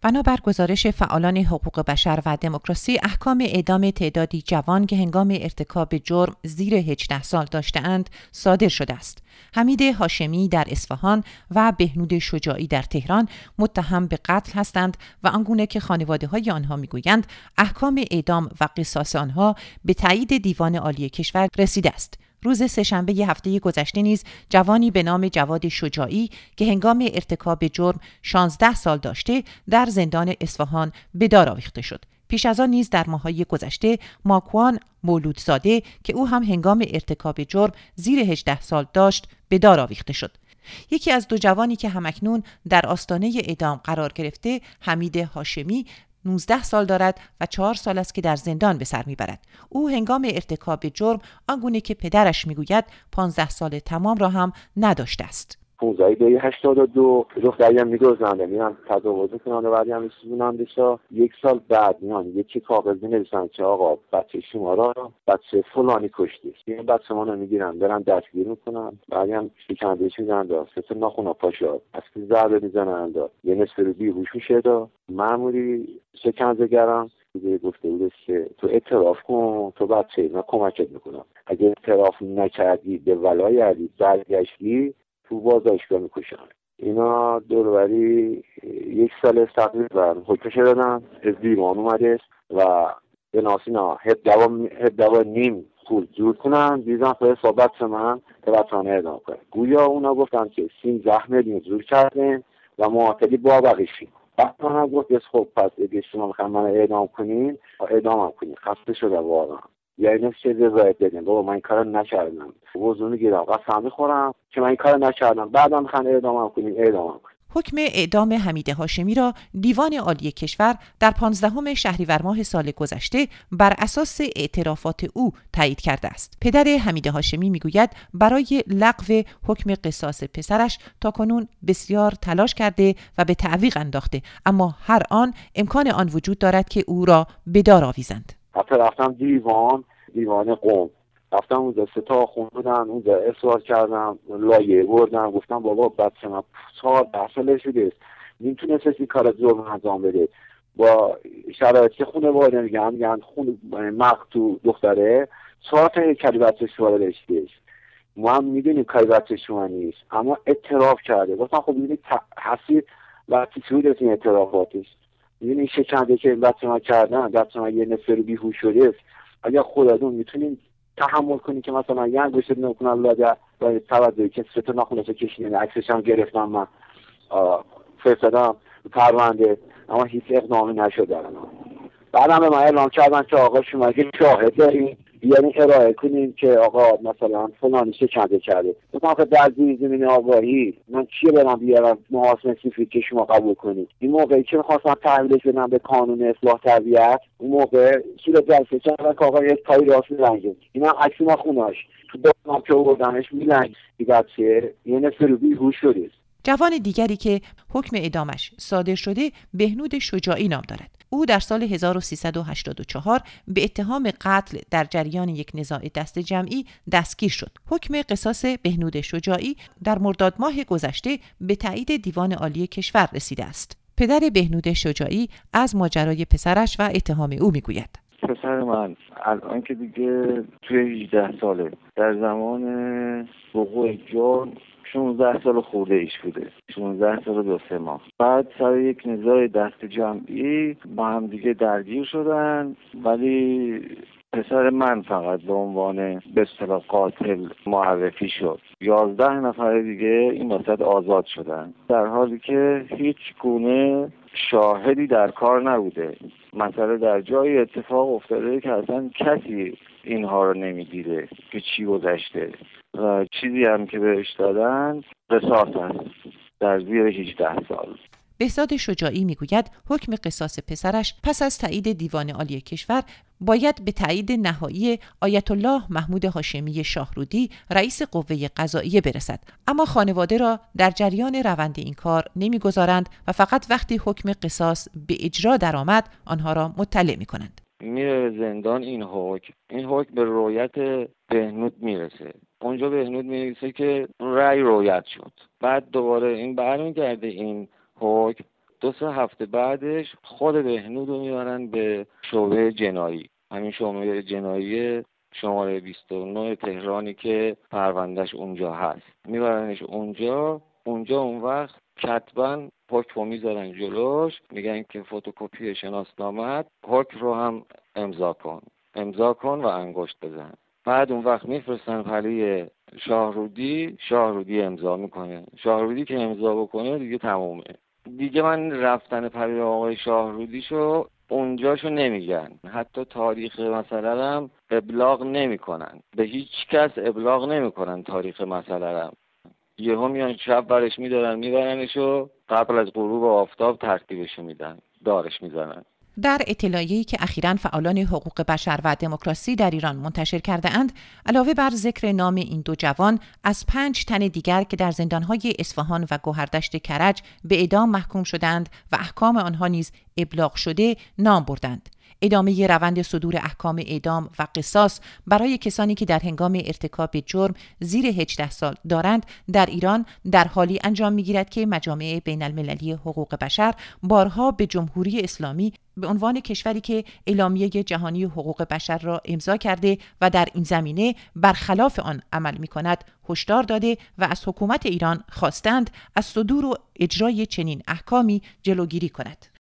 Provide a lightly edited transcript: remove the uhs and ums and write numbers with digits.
بنابر گزارش فعالان حقوق بشر و دموکراسی، احکام اعدام تعدادی جوان که هنگام ارتکاب جرم زیر 18 سال داشته‌اند صادر شده است. حمید هاشمی در اصفهان و بهنود شجاعی در تهران متهم به قتل هستند و آنگونه که خانواده‌های آنها می‌گویند احکام اعدام و قصاص آنها به تایید دیوان عالی کشور رسیده است. روز سه‌شنبه هفته گذشته نیز جوانی به نام جواد شجاعی که هنگام ارتکاب جرم 16 سال داشته در زندان اصفهان به دار آویخته شد. پیش از آن نیز در ماه‌های گذشته ماکوان مولودزاده که او هم هنگام ارتکاب جرم زیر 18 سال داشت به دار آویخته شد. یکی از دو جوانی که همکنون در آستانه اعدام قرار گرفته، حمید هاشمی 19 سال دارد و 4 سال است که در زندان به سر میبرد. او هنگام ارتکاب جرم آنگونه که پدرش میگوید 15 سال تمام را هم نداشته است. 15/82 دختریم میدوزنده میرم تجاوز کننده بعدی هم میسوزونم بشا. 1 سال بعد میان یکی کاغذی نویسن که آقا بچه شما را بچه فلانی کشته، این بچه ما رو میگیرن برن دستگیر میکنن، بعدی هم شکنجهش میدن، سه تا ناخن پاشو از که ضربه میزنن، یه نصف رو بیهوش میشه. ماموری شکنجهگرم دیگه گفته بودش که تو اعتراف کن، تو بچه من کمکت میکنم، اگه اعتراف نکردی به ولای علی برگشتی تو بازداشتگاه میکشن. اینا دوروبری 1 سال تقریبا حکمش دادن، از دیوان اومده و به ناسینا 17.5 پول جور کنن دیدن خواهی صحبت من توتانه اعدام کنن. گویا اونا گفتن که 13 میلیون جور کردن و معاطلی بابقیشی. بعد من گفت خب پس اگه شما میخواین من اعدام کنین اعدامم کنین. خسته شده واقعا. یعنی نمیشه رضایت بدین بابا من این کارو نکردم، وضو میگیرم قسم میخورم که من این کارو نکردم، بعدم میخوان اعدامم کنین اعدامم کنین. حکم اعدام حمید هاشمی را دیوان عالی کشور در 15 شهریور ماه سال گذشته بر اساس اعترافات او تایید کرده است. پدر حمید هاشمی میگوید برای لغو حکم قصاص پسرش تاکنون بسیار تلاش کرده و به تعویق انداخته، اما هر آن امکان آن وجود دارد که او را به دار آویزند. حتی رفتم دیوان قم، رفتم اونجا 3 تا خوندن، اونجا اصرار کردم، لایه بردم، گفتم بابا بچه من 14 ساله شده نمیتونست این کار جرم انجام بده، با شرایطی خانواده میگن خون مقتول دختره 4 تا هیکل بچه شما داشتش، ما هم میدونیم کاری بچه شما نیست اما اعتراف کرده. گفتم خب میدونی حسیر وقتی چود این اعترافاتش، میدونی شکنجه که بچه ما کردن، بچه ما یه نصف رو بیهوش شده، اگر خودتون میتونین تحمل کنی که مثلا یه انگوشت نکنن لاده با توجهی که 3 تا ناخنش کشیدن، عکسش هم گرفتم من فرستادم پرونده اما هیچ اقدامی نشده. بعدم به من اعلام کردن که آقا شما اگه شاهد دارین یعنی ارائه کنین که آقا مثلا فلانی شکنجه کرده. مثلا که در زمین آگاهی من چیه برم بیارم محاسن سیفی که شما قبول کنید. این موقعی که می‌خواستم تحویلش بدم به قانون اصلاح تربیت، اون موقع صورت جلسه کردن که آقا یک پای راست می‌لنگه، اینا عکس ما خوناش تو دادم که آوردنش می‌لنگ این بچه یه نصف رو بیهوش شده. جوان دیگری که حکم اعدامش صادر شده بهنود شجاعی نام دارد. او در سال 1384 به اتهام قتل در جریان یک نزاع دست جمعی دستگیر شد. حکم قصاص بهنود شجاعی در مرداد ماه گذشته به تایید دیوان عالی کشور رسیده است. پدر بهنود شجاعی از ماجرای پسرش و اتهام او میگوید: پسر من الان که دیگه توی 18 ساله، در زمان وقوع جرم 16 سال خورده ایش بوده، 16 سال و 2 ماه. بعد سر یک نزاع دست جمعی با هم دیگه درگیر شدن، ولی پسر من فقط به عنوان به اصطلاح قاتل معرفی شد. 11 نفر دیگه این وسط آزاد شدن، در حالی که هیچ گونه شاهدی در کار نبوده. مسئله در جای اتفاق افتاده که اصلا کسی اینها رو نمیدیده که چی گذشته و چیزی هم که بهش دادن قصاص است در زیر 18 سال. بهزاد شجاعی میگوید حکم قصاص پسرش پس از تایید دیوان عالی کشور باید به تایید نهایی آیت الله محمود هاشمی شاهرودی رئیس قوه قضاییه برسد، اما خانواده را در جریان روند این کار نمیگذارند و فقط وقتی حکم قصاص به اجرا درآمد آنها را مطلع میکنند. میره زندان این حکم به رویت بهنود میرسه، اونجا بهنود میرسه که رأی رویت شد، بعد دوباره این برمیگرده این حکم 2-3 هفته بعدش خود بهنود رو میبرن به شعبه جنایی، همین شعبه جنایی شماره 29 تهرانی که پروندهش اونجا هست، میبرنش اونجا اون وقت کتباً حکم رو میذارن جلوش، میگن که فتوکپی شناسنامه، حکم رو هم امضا کن و انگشت بزن. بعد اون وقت میفرستن پلی شاهرودی امضا میکنه. شاهرودی که امضا بکنه دیگه تمومه. دیگه من رفتن پلی آقای شاهرودیشو اونجاشو نمیگن، حتی تاریخ مسئله هم ابلاغ نمیکنن، به هیچ کس ابلاغ نمیکنن تاریخ مسئله هم. یهو میان شب برش میدارن میبرنشو، قبل از غروب آفتاب ترتیبشو میدن، دارش میزنن. در اطلاعیه‌ای که اخیراً فعالان حقوق بشر و دموکراسی در ایران منتشر کرده‌اند، علاوه بر ذکر نام این دو جوان، از 5 تن دیگر که در زندان‌های اصفهان و گوهردشت کرج به اعدام محکوم شدند و احکام آنها نیز ابلاغ شده نام بردند. ادامه روند صدور احکام اعدام و قصاص برای کسانی که در هنگام ارتکاب جرم زیر 18 سال دارند در ایران در حالی انجام می‌گیرد که مجامع بین‌المللی حقوق بشر بارها به جمهوری اسلامی به عنوان کشوری که اعلامیه جهانی حقوق بشر را امضا کرده و در این زمینه برخلاف آن عمل می‌کند هشدار داده و از حکومت ایران خواستند از صدور و اجرای چنین احکامی جلوگیری کند.